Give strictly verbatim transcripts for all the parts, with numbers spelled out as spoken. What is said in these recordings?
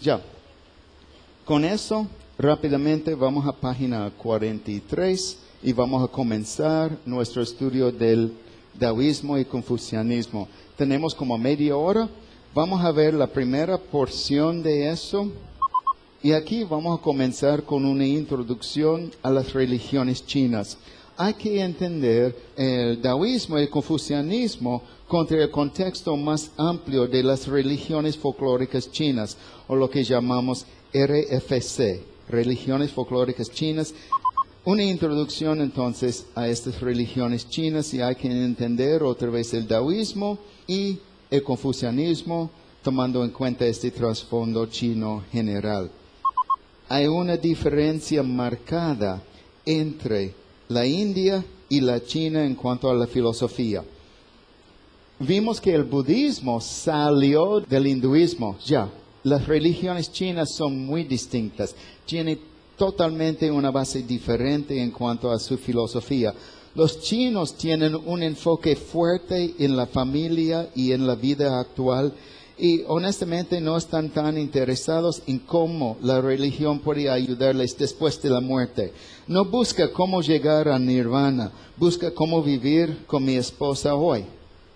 Ya. Con eso, rápidamente vamos a página cuarenta y tres y vamos a comenzar nuestro estudio del taoísmo y confucianismo. Tenemos como media hora. Vamos a ver la primera porción de eso. Y aquí vamos a comenzar con una introducción a las religiones chinas. Hay que entender el taoísmo y el confucianismo contra el contexto más amplio de las religiones folclóricas chinas, o lo que llamamos R F C, religiones folclóricas chinas. Una introducción entonces a estas religiones chinas, y hay que entender otra vez el taoísmo y el confucianismo, tomando en cuenta este trasfondo chino general. Hay una diferencia marcada entre la India y la China en cuanto a la filosofía. Vimos que el budismo salió del hinduismo, ya. Las religiones chinas son muy distintas, tienen totalmente una base diferente en cuanto a su filosofía. Los chinos tienen un enfoque fuerte en la familia y en la vida actual, y honestamente no están tan interesados en cómo la religión puede ayudarles después de la muerte. No busca cómo llegar a nirvana, busca cómo vivir con mi esposa hoy.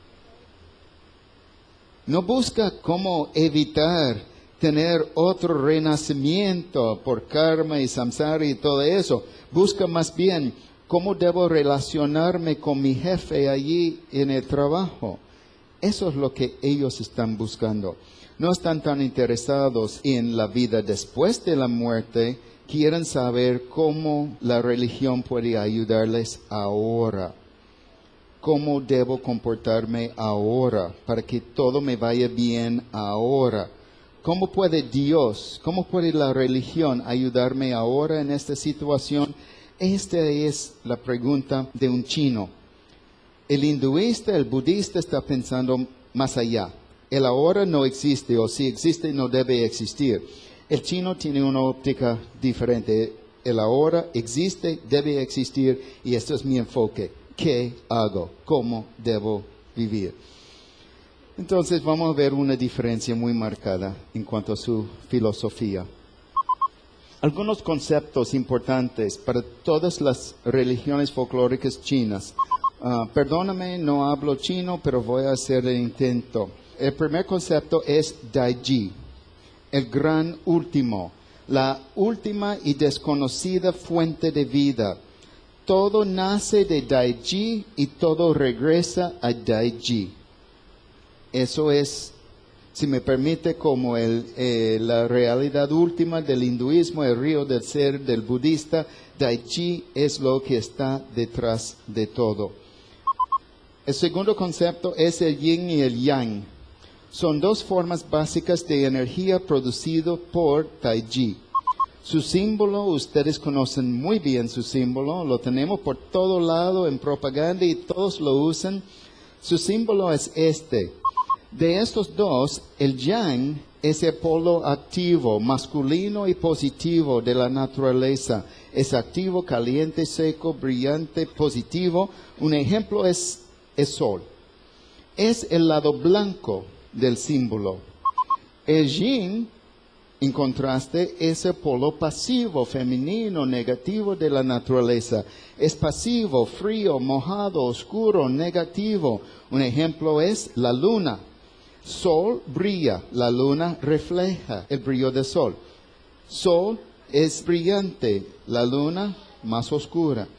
No busca cómo evitar tener otro renacimiento por karma y samsara y todo eso. Busca más bien cómo debo relacionarme con mi jefe allí en el trabajo. Eso es lo que ellos están buscando. No están tan interesados en la vida después de la muerte. Quieren saber cómo la religión puede ayudarles ahora. ¿Cómo debo comportarme ahora para que todo me vaya bien ahora? ¿Cómo puede Dios, cómo puede la religión ayudarme ahora en esta situación? Esta es la pregunta de un chino. El hinduista, el budista está pensando más allá. El ahora no existe, o si existe no debe existir. El chino tiene una óptica diferente. El ahora existe, debe existir, y esto es mi enfoque. ¿Qué hago? ¿Cómo debo vivir? Entonces vamos a ver una diferencia muy marcada en cuanto a su filosofía. Algunos conceptos importantes para todas las religiones folclóricas chinas. Uh, perdóname, no hablo chino, pero voy a hacer el intento. El primer concepto es Daiji, el gran último, la última y desconocida fuente de vida. Todo nace de Daiji y todo regresa a Daiji. Eso es, si me permite, como el, eh, la realidad última del hinduismo, el río del ser del budista. Daiji es lo que está detrás de todo. El segundo concepto es el yin y el yang. Son dos formas básicas de energía producido por Daiji. Su símbolo, ustedes conocen muy bien su símbolo, lo tenemos por todo lado en propaganda y todos lo usan. Su símbolo es este. De estos dos, el yang es el polo activo, masculino y positivo de la naturaleza. Es activo, caliente, seco, brillante, positivo. Un ejemplo es el sol. Es el lado blanco del símbolo. El yin, en contraste, es el polo pasivo, femenino, negativo de la naturaleza. Es pasivo, frío, mojado, oscuro, negativo. Un ejemplo es la luna. Sol brilla, la luna refleja el brillo del sol. Sol es brillante, la luna más oscura.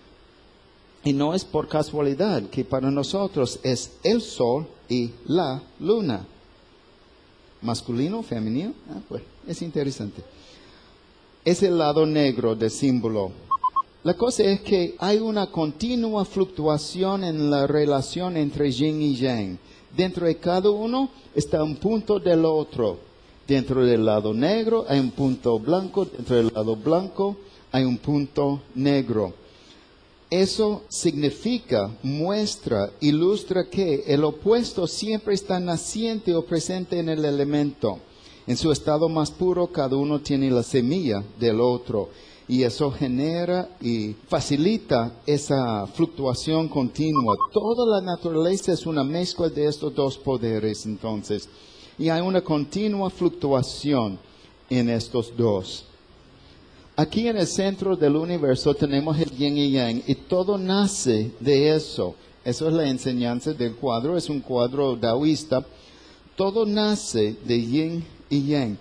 Y no es por casualidad que para nosotros es el sol y la luna. Masculino, femenino, ah, pues es interesante. Es el lado negro del símbolo. La cosa es que hay una continua fluctuación en la relación entre yin y yang. Dentro de cada uno está un punto del otro. Dentro del lado negro hay un punto blanco, dentro del lado blanco hay un punto negro. Eso significa, muestra, ilustra que el opuesto siempre está naciente o presente en el elemento. En su estado más puro, cada uno tiene la semilla del otro. Y eso genera y facilita esa fluctuación continua. Toda la naturaleza es una mezcla de estos dos poderes, entonces. Y hay una continua fluctuación. en estos dos. Aquí en el centro del universo tenemos el yin y yang y todo nace de eso. Eso es la enseñanza del cuadro, es un cuadro taoísta. Todo nace de yin y yang.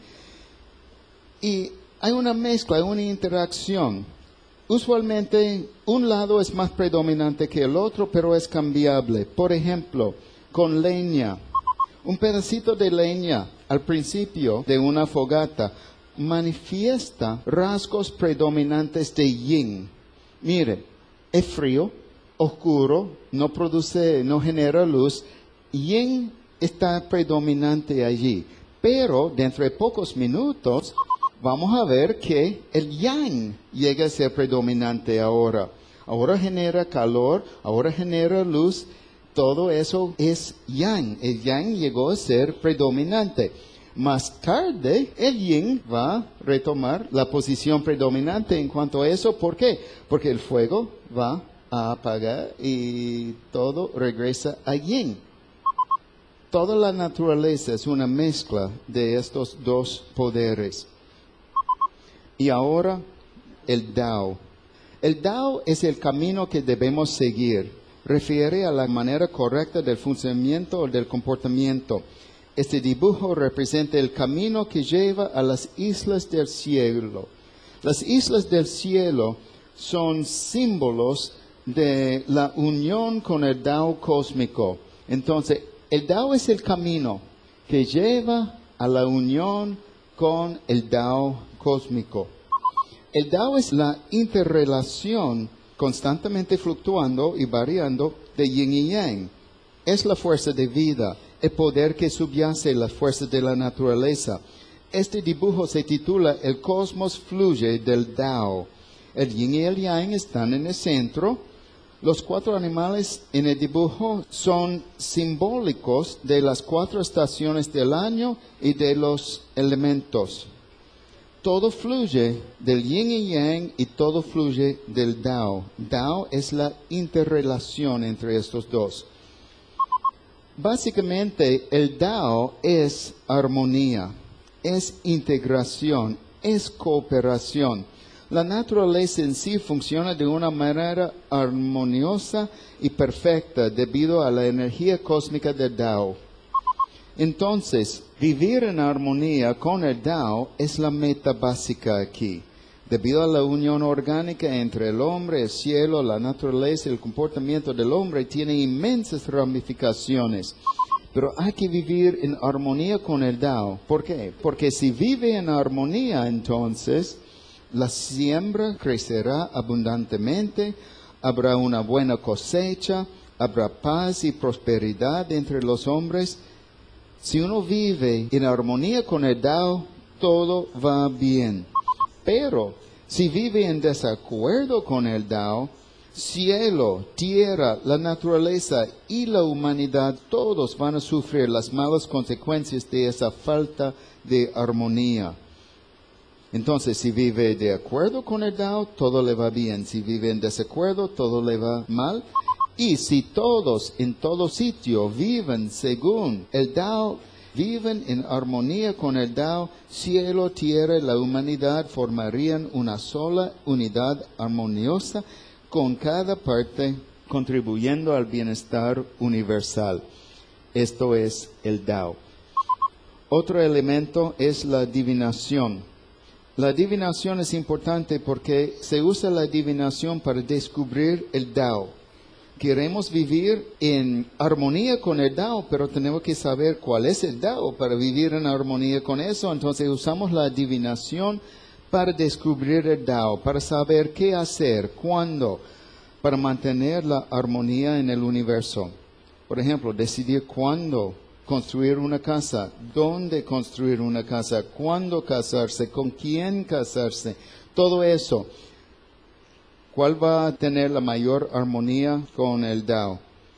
Y hay una mezcla, hay una interacción. Usualmente un lado es más predominante que el otro, pero es cambiable. Por ejemplo, con leña. Un pedacito de leña al principio de una fogata manifiesta rasgos predominantes de yin. Mire, es frío, oscuro, no produce, no genera luz. Yin está predominante allí. Pero dentro de pocos minutos vamos a ver que el yang llega a ser predominante ahora. Ahora genera calor, ahora genera luz. Todo eso es yang. El yang llegó a ser predominante. Más tarde, el yin va a retomar la posición predominante en cuanto a eso. ¿Por qué? Porque el fuego va a apagar y todo regresa a yin. Toda la naturaleza es una mezcla de estos dos poderes. Y ahora, el Tao. El Tao es el camino que debemos seguir. Refiere a la manera correcta del funcionamiento o del comportamiento. Este dibujo representa el camino que lleva a las islas del cielo. Las islas del cielo son símbolos de la unión con el Tao cósmico. Entonces, el Tao es el camino que lleva a la unión con el Tao cósmico. El Tao es la interrelación constantemente fluctuando y variando de yin y yang. Es la fuerza de vida, el poder que subyace las fuerzas de la naturaleza. Este dibujo se titula El cosmos fluye del Tao. El yin y el yang están en el centro. Los cuatro animales en el dibujo son simbólicos de las cuatro estaciones del año y de los elementos. Todo fluye del yin y yang y todo fluye del Tao. Tao es la interrelación entre estos dos. Básicamente, el Tao es armonía, es integración, es cooperación. La naturaleza en sí funciona de una manera armoniosa y perfecta debido a la energía cósmica del Tao. Entonces, vivir en armonía con el Tao es la meta básica aquí. Debido a la unión orgánica entre el hombre, el cielo, la naturaleza y el comportamiento del hombre, tiene inmensas ramificaciones. Pero hay que vivir en armonía con el Tao. ¿Por qué? Porque si vive en armonía, entonces la siembra crecerá abundantemente, habrá una buena cosecha, habrá paz y prosperidad entre los hombres. Si uno vive en armonía con el Tao, todo va bien. Pero si vive en desacuerdo con el Tao, cielo, tierra, la naturaleza y la humanidad, todos van a sufrir las malas consecuencias de esa falta de armonía. Entonces, si vive de acuerdo con el Tao, todo le va bien. Si vive en desacuerdo, todo le va mal. Y si todos en todo sitio viven según el Tao, viven en armonía con el Tao, cielo, tierra y la humanidad formarían una sola unidad armoniosa, con cada parte contribuyendo al bienestar universal. Esto es el Tao. Otro elemento es la adivinación. La adivinación es importante porque se usa la adivinación para descubrir el Tao. Queremos vivir en armonía con el Tao, pero tenemos que saber cuál es el Tao para vivir en armonía con eso. Entonces usamos la adivinación para descubrir el Tao, para saber qué hacer, cuándo, para mantener la armonía en el universo. Por ejemplo, decidir cuándo construir una casa, dónde construir una casa, cuándo casarse, con quién casarse, todo eso. ¿Cuál va a tener la mayor armonía con el Tao?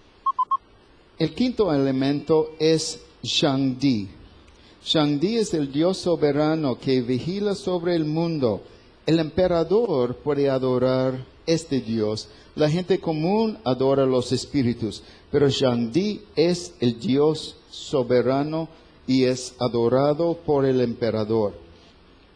El quinto elemento es Shangdi. Shangdi es el Dios soberano que vigila sobre el mundo. El emperador puede adorar este Dios. La gente común adora los espíritus. Pero Shangdi es el Dios soberano y es adorado por el emperador.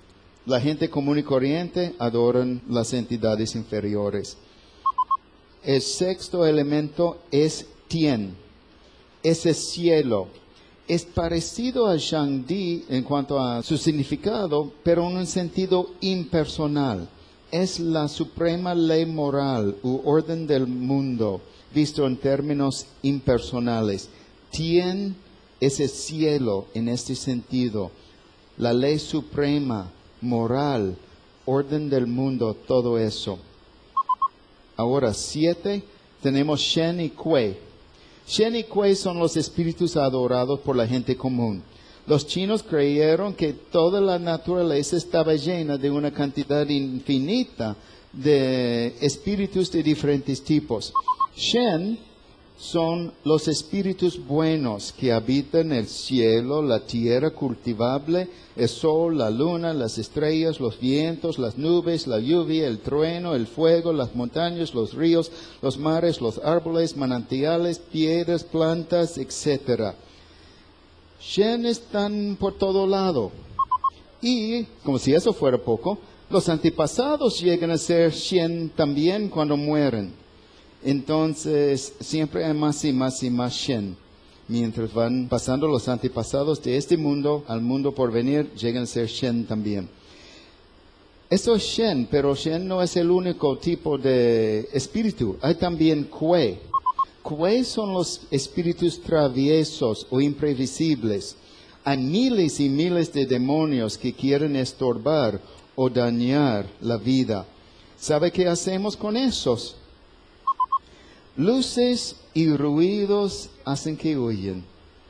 La gente común y corriente adoran las entidades inferiores. El sexto elemento es Tien, ese cielo. Es parecido a Shangdi en cuanto a su significado, pero en un sentido impersonal. Es la suprema ley moral u orden del mundo, visto en términos impersonales. Tien es el cielo en este sentido. La ley suprema, moral, orden del mundo, todo eso. Ahora, siete, tenemos Shen y Kuei. Shen y Kuei son los espíritus adorados por la gente común. Los chinos creyeron que toda la naturaleza estaba llena de una cantidad infinita de espíritus de diferentes tipos. Shen son los espíritus buenos que habitan el cielo, la tierra cultivable, el sol, la luna, las estrellas, los vientos, las nubes, la lluvia, el trueno, el fuego, las montañas, los ríos, los mares, los árboles, manantiales, piedras, plantas, etcétera. Shen están por todo lado. Y, como si eso fuera poco, los antepasados llegan a ser Shen también cuando mueren. Entonces, siempre hay más y más y más Shen. Mientras van pasando los antepasados de este mundo al mundo por venir, llegan a ser Shen también. Eso es Shen, pero Shen no es el único tipo de espíritu. Hay también Kuei. Kuei son los espíritus traviesos o imprevisibles. Hay miles y miles de demonios que quieren estorbar o dañar la vida. ¿Sabe qué hacemos con esos? Luces y ruidos hacen que huyen.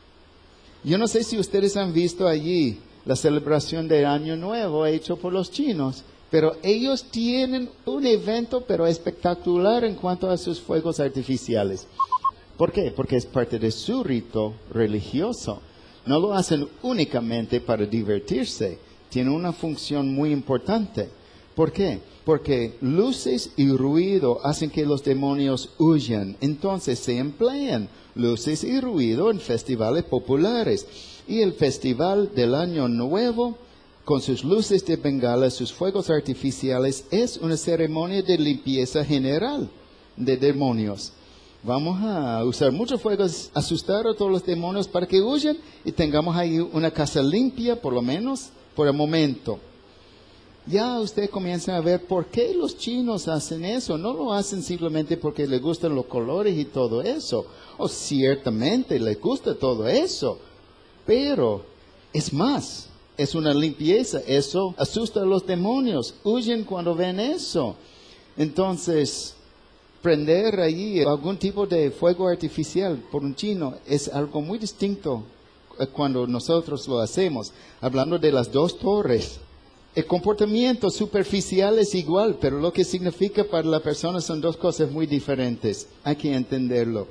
Yo no sé si ustedes han visto allí la celebración de Año Nuevo hecho por los chinos, pero ellos tienen un evento pero espectacular en cuanto a sus fuegos artificiales. ¿Por qué? Porque es parte de su rito religioso. No lo hacen únicamente para divertirse, tiene una función muy importante. ¿Por qué? Porque luces y ruido hacen que los demonios huyan. Entonces se emplean luces y ruido en festivales populares. Y el festival del Año Nuevo, con sus luces de bengala, sus fuegos artificiales, es una ceremonia de limpieza general de demonios. Vamos a usar muchos fuegos, asustar a todos los demonios para que huyan y tengamos ahí una casa limpia, por lo menos, por el momento. Ya usted comienza a ver por qué los chinos hacen eso. No lo hacen simplemente porque les gustan los colores y todo eso. O ciertamente les gusta todo eso. Pero es más, es una limpieza. Eso asusta a los demonios. Huyen cuando ven eso. Entonces, prender allí algún tipo de fuego artificial por un chino es algo muy distinto cuando nosotros lo hacemos. Hablando de las dos torres. El comportamiento superficial es igual, pero lo que significa para la persona son dos cosas muy diferentes. Hay que entenderlo.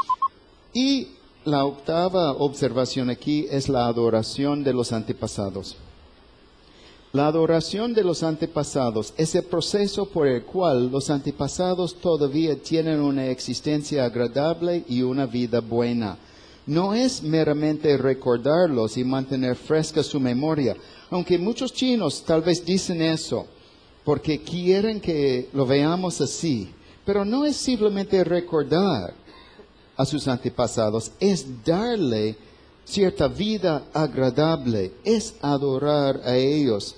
Y la octava observación aquí es la adoración de los antepasados. La adoración de los antepasados es el proceso por el cual los antepasados todavía tienen una existencia agradable y una vida buena. No es meramente recordarlos y mantener fresca su memoria, aunque muchos chinos tal vez dicen eso, porque quieren que lo veamos así. Pero no es simplemente recordar a sus antepasados, es darle cierta vida agradable, es adorar a ellos.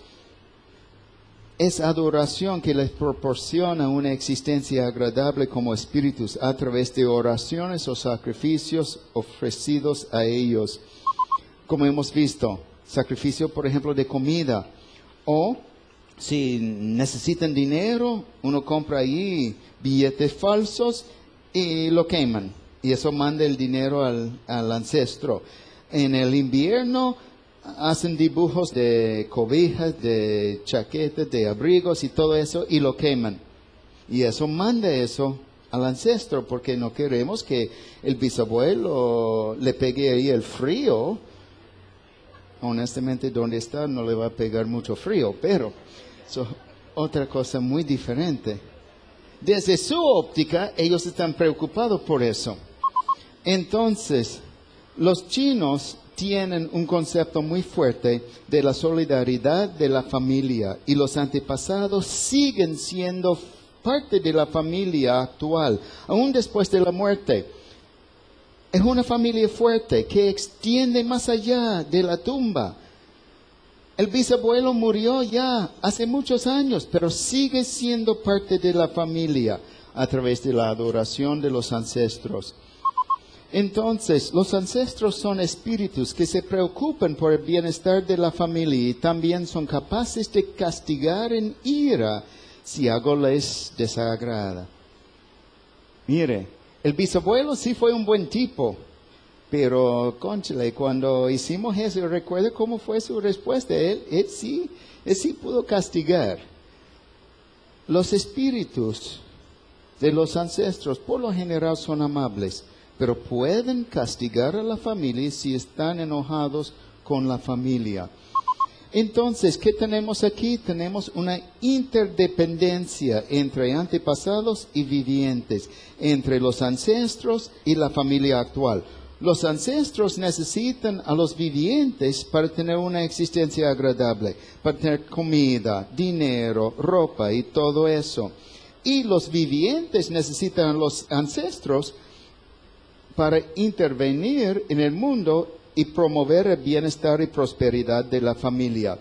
Es adoración que les proporciona una existencia agradable como espíritus a través de oraciones o sacrificios ofrecidos a ellos. Como hemos visto, sacrificio, por ejemplo, de comida. O si necesitan dinero, uno compra ahí billetes falsos y lo queman. Y eso manda el dinero al, al ancestro. En el invierno hacen dibujos de cobijas, de chaquetas, de abrigos y todo eso y lo queman. Y eso manda eso al ancestro porque no queremos que el bisabuelo le pegue ahí el frío. Honestamente, donde está no le va a pegar mucho frío, pero eso es otra cosa muy diferente. Desde su óptica, ellos están preocupados por eso. Entonces, los chinos tienen un concepto muy fuerte de la solidaridad de la familia y los antepasados siguen siendo parte de la familia actual, aún después de la muerte. Es una familia fuerte que extiende más allá de la tumba. El bisabuelo murió ya hace muchos años, pero sigue siendo parte de la familia a través de la adoración de los ancestros. Entonces, los ancestros son espíritus que se preocupan por el bienestar de la familia y también son capaces de castigar en ira si algo les desagrada. Mire, el bisabuelo sí fue un buen tipo, pero, cónchale, cuando hicimos eso, ¿recuerda cómo fue su respuesta? Él, él, sí, él sí pudo castigar. Los espíritus de los ancestros, por lo general, son amables, pero pueden castigar a la familia si están enojados con la familia. Entonces, ¿qué tenemos aquí? Tenemos una interdependencia entre antepasados y vivientes, entre los ancestros y la familia actual. Los ancestros necesitan a los vivientes para tener una existencia agradable, para tener comida, dinero, ropa y todo eso. Y los vivientes necesitan a los ancestros para intervenir en el mundo y promover el bienestar y prosperidad de la familia.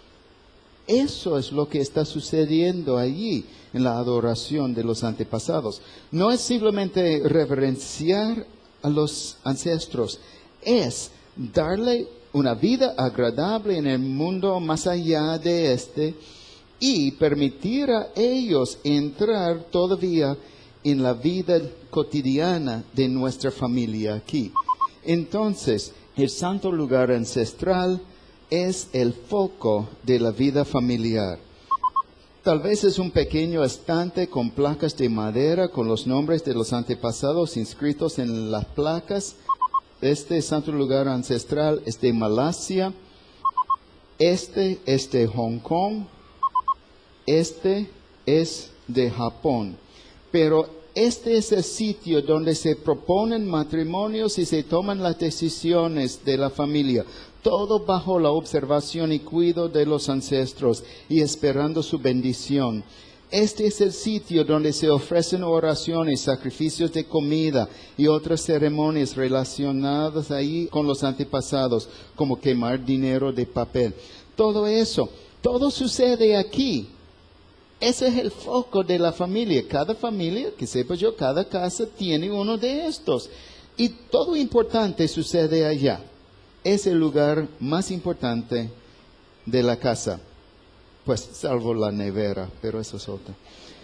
Eso es lo que está sucediendo allí en la adoración de los antepasados. No es simplemente reverenciar a los ancestros, es darle una vida agradable en el mundo más allá de este y permitir a ellos entrar todavía en la vida cotidiana de nuestra familia aquí. Entonces, el santo lugar ancestral es el foco de la vida familiar. Tal vez es un pequeño estante con placas de madera con los nombres de los antepasados inscritos en las placas. Este santo lugar ancestral es de Malasia, este es de Hong Kong, este es de Japón. Pero este es el sitio donde se proponen matrimonios y se toman las decisiones de la familia. Todo bajo la observación y cuidado de los ancestros y esperando su bendición. Este es el sitio donde se ofrecen oraciones, sacrificios de comida y otras ceremonias relacionadas ahí con los antepasados, como quemar dinero de papel. Todo eso, todo sucede aquí. Ese es el foco de la familia. Cada familia, que sepa yo, cada casa tiene uno de estos. Y todo importante sucede allá. Es el lugar más importante de la casa. Pues salvo la nevera, pero eso es otra.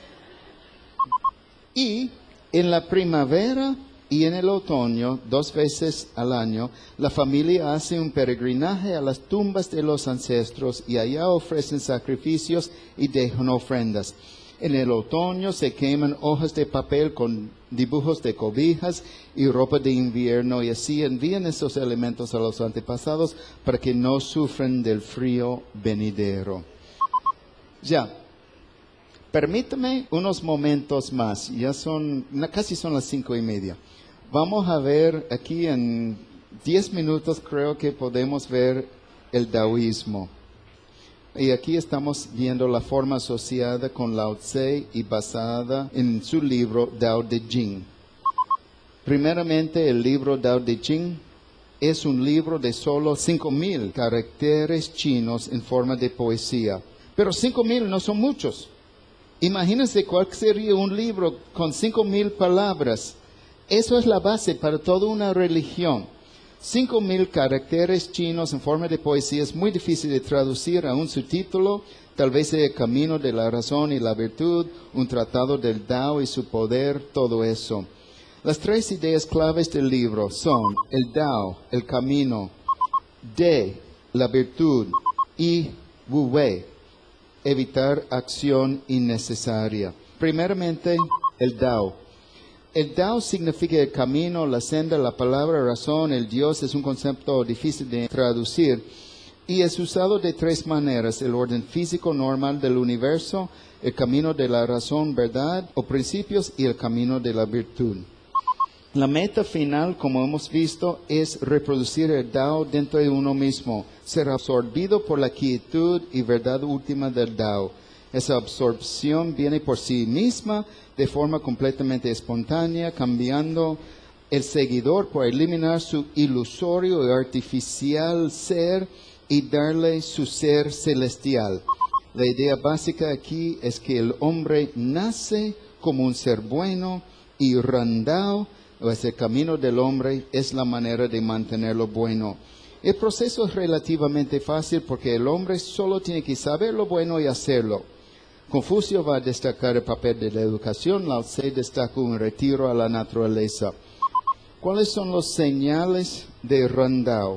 Y en la primavera y en el otoño, dos veces al año, la familia hace un peregrinaje a las tumbas de los ancestros y allá ofrecen sacrificios y dejan ofrendas. En el otoño se queman hojas de papel con dibujos de cobijas y ropa de invierno y así envían esos elementos a los antepasados para que no sufran del frío venidero. Ya, permítame unos momentos más, ya son, casi son las cinco y media. Vamos a ver aquí en diez minutos creo que podemos ver el taoísmo. Y aquí estamos viendo la forma asociada con Lao Tse y basada en su libro Tao Te Ching. Primeramente, el libro Tao Te Ching es un libro de solo cinco mil caracteres chinos en forma de poesía. Pero cinco mil no son muchos. Imagínense cuál sería un libro con cinco mil palabras. Eso es la base para toda una religión. Cinco mil caracteres chinos en forma de poesía es muy difícil de traducir a un subtítulo, tal vez sea el camino de la razón y la virtud, un tratado del Tao y su poder, todo eso. Las tres ideas claves del libro son el Tao, el camino, de, la virtud, y Wu Wei, evitar acción innecesaria. Primeramente, el Tao. El Tao significa el camino, la senda, la palabra, razón, el Dios es un concepto difícil de traducir y es usado de tres maneras: el orden físico normal del universo, el camino de la razón, verdad o principios y el camino de la virtud. La meta final, como hemos visto, es reproducir el Tao dentro de uno mismo, ser absorbido por la quietud y verdad última del Tao. Esa absorción viene por sí misma de forma completamente espontánea, cambiando el seguidor por eliminar su ilusorio y artificial ser y darle su ser celestial. La idea básica aquí es que el hombre nace como un ser bueno y Randao, o ese camino del hombre, es la manera de mantenerlo bueno. El proceso es relativamente fácil porque el hombre solo tiene que saber lo bueno y hacerlo. Confucio va a destacar el papel de la educación, Lao Tse destaca un retiro a la naturaleza. ¿Cuáles son los señales de Randao?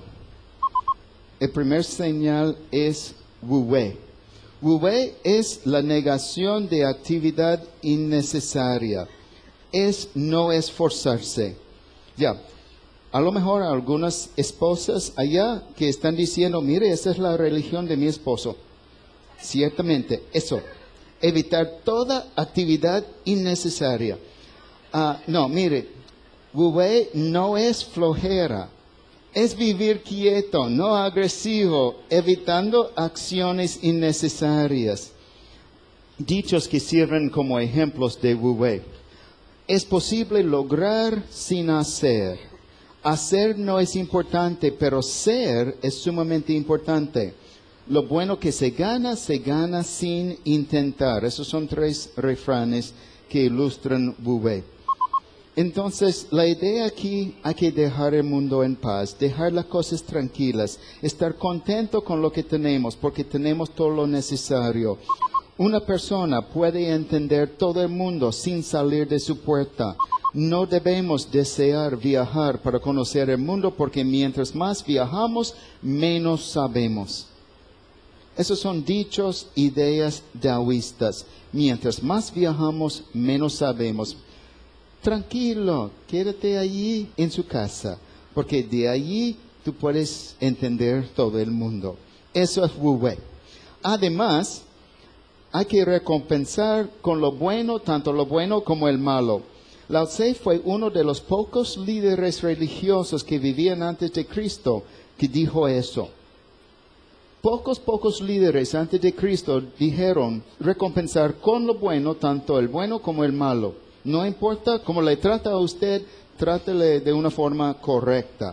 El primer señal es Wu Wei. Wu Wei es la negación de actividad innecesaria. Es no esforzarse. Ya, a lo mejor algunas esposas allá que están diciendo, mire, esa es la religión de mi esposo. Ciertamente, eso. Evitar toda actividad innecesaria. Ah, no, mire, Wu Wei no es flojera. Es vivir quieto, no agresivo, evitando acciones innecesarias. Dichos que sirven como ejemplos de Wu Wei. Es posible lograr sin hacer. Hacer no es importante, pero ser es sumamente importante. Lo bueno que se gana, se gana sin intentar. Esos son tres refranes que ilustran Wu Wei. Entonces, la idea aquí, hay que dejar el mundo en paz, dejar las cosas tranquilas, estar contento con lo que tenemos, porque tenemos todo lo necesario. Una persona puede entender todo el mundo sin salir de su puerta. No debemos desear viajar para conocer el mundo, porque mientras más viajamos, menos sabemos. Esos son dichos, ideas taoístas. Mientras más viajamos, menos sabemos. Tranquilo, quédate allí en su casa, porque de allí tú puedes entender todo el mundo. Eso es Wu Wei. Además, hay que recompensar con lo bueno, tanto lo bueno como el malo. Lao Tse fue uno de los pocos líderes religiosos que vivían antes de Cristo que dijo eso. Pocos, pocos líderes antes de Cristo dijeron recompensar con lo bueno, tanto el bueno como el malo. No importa cómo le trata a usted, trátele de una forma correcta.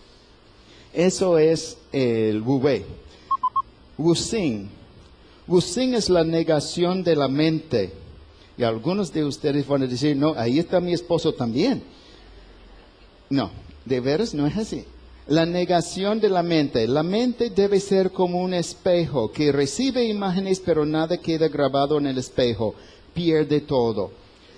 Eso es el Wu Wei. Wu Xing. Wu Xing es la negación de la mente. Y algunos de ustedes van a decir, no, ahí está mi esposo también. No, de veras no es así. La negación de la mente. La mente debe ser como un espejo que recibe imágenes, pero nada queda grabado en el espejo. Pierde todo.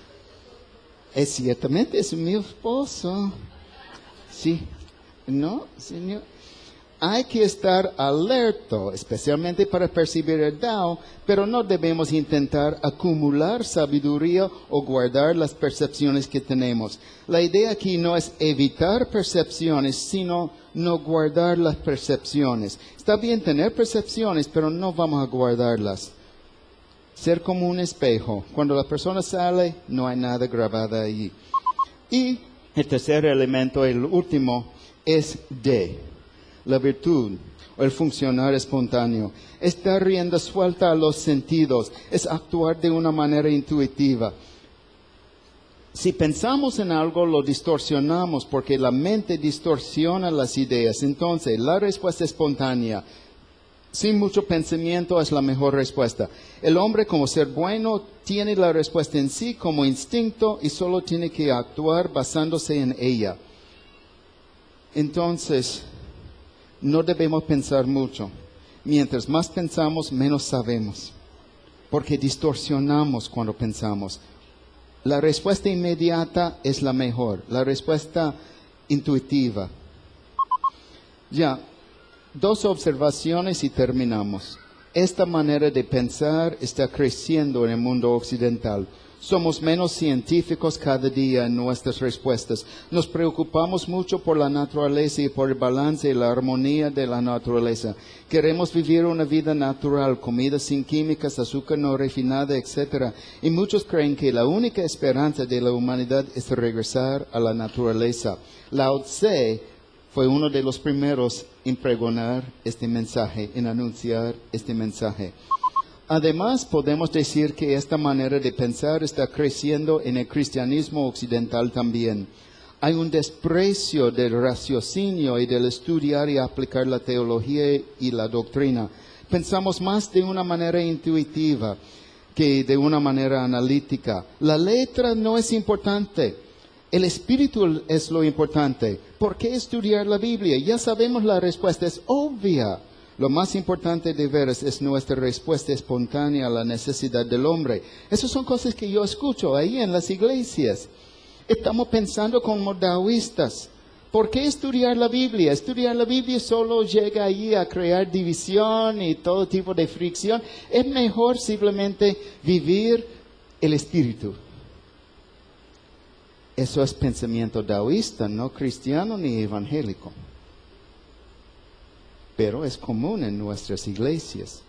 Es ciertamente, es mi esposo. Sí. No, señor. Hay que estar alerta, especialmente para percibir el Tao, pero no debemos intentar acumular sabiduría o guardar las percepciones que tenemos. La idea aquí no es evitar percepciones, sino no guardar las percepciones. Está bien tener percepciones, pero no vamos a guardarlas. Ser como un espejo. Cuando la persona sale, no hay nada grabado allí. Y el tercer elemento, el último, es de la virtud o el funcionar espontáneo. Es dar rienda suelta a los sentidos. Es actuar de una manera intuitiva. Si pensamos en algo, lo distorsionamos porque la mente distorsiona las ideas. Entonces, la respuesta espontánea, sin mucho pensamiento, es la mejor respuesta. El hombre, como ser bueno, tiene la respuesta en sí como instinto y solo tiene que actuar basándose en ella. Entonces, no debemos pensar mucho. Mientras más pensamos, menos sabemos. Porque distorsionamos cuando pensamos. La respuesta inmediata es la mejor. La respuesta intuitiva. Ya. Dos observaciones y terminamos. Esta manera de pensar está creciendo en el mundo occidental. Somos menos científicos cada día en nuestras respuestas. Nos preocupamos mucho por la naturaleza y por el balance y la armonía de la naturaleza. Queremos vivir una vida natural, comida sin químicas, azúcar no refinada, etcétera. Y muchos creen que la única esperanza de la humanidad es regresar a la naturaleza. Lao Tse fue uno de los primeros en pregonar este mensaje, en anunciar este mensaje. Además, podemos decir que esta manera de pensar está creciendo en el cristianismo occidental también. Hay un desprecio del raciocinio y del estudiar y aplicar la teología y la doctrina. Pensamos más de una manera intuitiva que de una manera analítica. La letra no es importante. El espíritu es lo importante. ¿Por qué estudiar la Biblia? Ya sabemos la respuesta, es obvia. Lo más importante de veras es nuestra respuesta espontánea a la necesidad del hombre. Esas son cosas que yo escucho ahí en las iglesias. Estamos pensando como daoístas. ¿Por qué estudiar la Biblia? Estudiar la Biblia solo llega ahí a crear división y todo tipo de fricción. Es mejor simplemente vivir el espíritu. Eso es pensamiento daoísta, no cristiano ni evangélico. Pero es común en nuestras iglesias.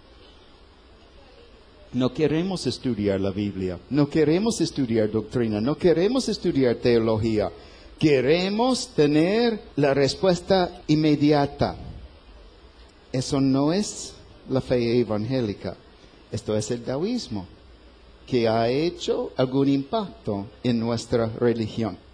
No queremos estudiar la Biblia, no queremos estudiar doctrina, no queremos estudiar teología. Queremos tener la respuesta inmediata. Eso no es la fe evangélica. Esto es el taoísmo, que ha hecho algún impacto en nuestra religión.